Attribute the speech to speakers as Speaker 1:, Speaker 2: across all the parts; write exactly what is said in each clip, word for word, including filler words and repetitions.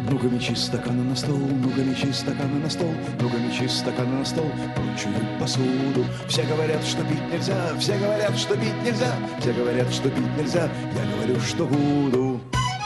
Speaker 1: Ну-ка мечи стаканы на стол, ну-ка мечи стаканы на стол, ну-ка мечи стаканы на стол, прочую посуду. Все говорят, что пить нельзя, все говорят, что пить нельзя, все говорят, что пить нельзя, я говорю, что буду.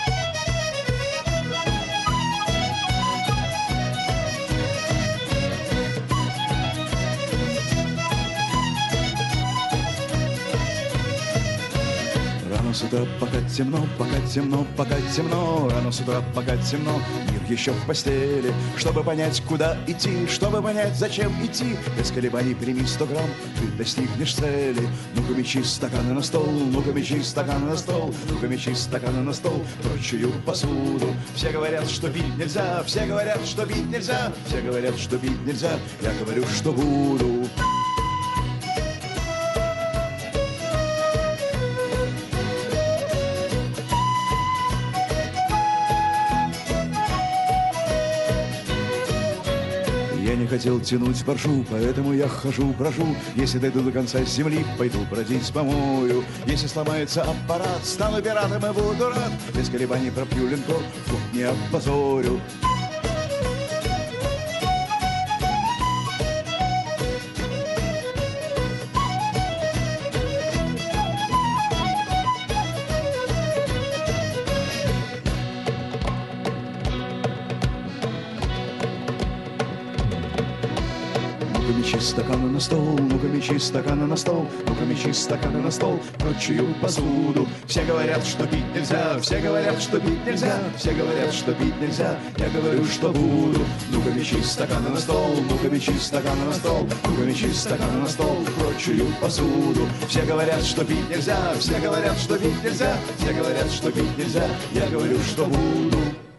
Speaker 1: Рано с утра, пока темно, пока темно, пока темно. Рано с утра, пока темно, мир еще в постели. Чтобы понять, куда идти, чтобы понять, зачем идти, без колебаний прими сто грамм, ты достигнешь цели. Ну-ка мечи стаканы на стол, ну-ка мечи стаканы на стол, ну-ка мечи стаканы на стол, прочую посуду. Все говорят, что пить нельзя, все говорят, что пить нельзя, все говорят, что пить нельзя, я говорю, что буду. Я не хотел тянуть боржу, поэтому я хожу, брожу. Если дойду до конца земли, пойду бродить по морю. Если сломается аппарат, стану пиратом и буду рад. Без колебаний пропью линкор, флот не опозорю. Ну-ка мечи стаканы на стол, ну-ка мечи стаканы на стол, ну-ка мечи стаканы на стол, прочую посуду. Все говорят, что пить нельзя, все говорят, что пить нельзя, все говорят, что пить нельзя, я говорю, что буду. Ну-ка мечи стаканы на стол, ну-ка мечи стаканы на стол, ну-ка мечи стаканы на стол, прочую посуду. Все говорят, что пить нельзя, все говорят, что пить нельзя, все говорят, что пить нельзя, я говорю, что буду.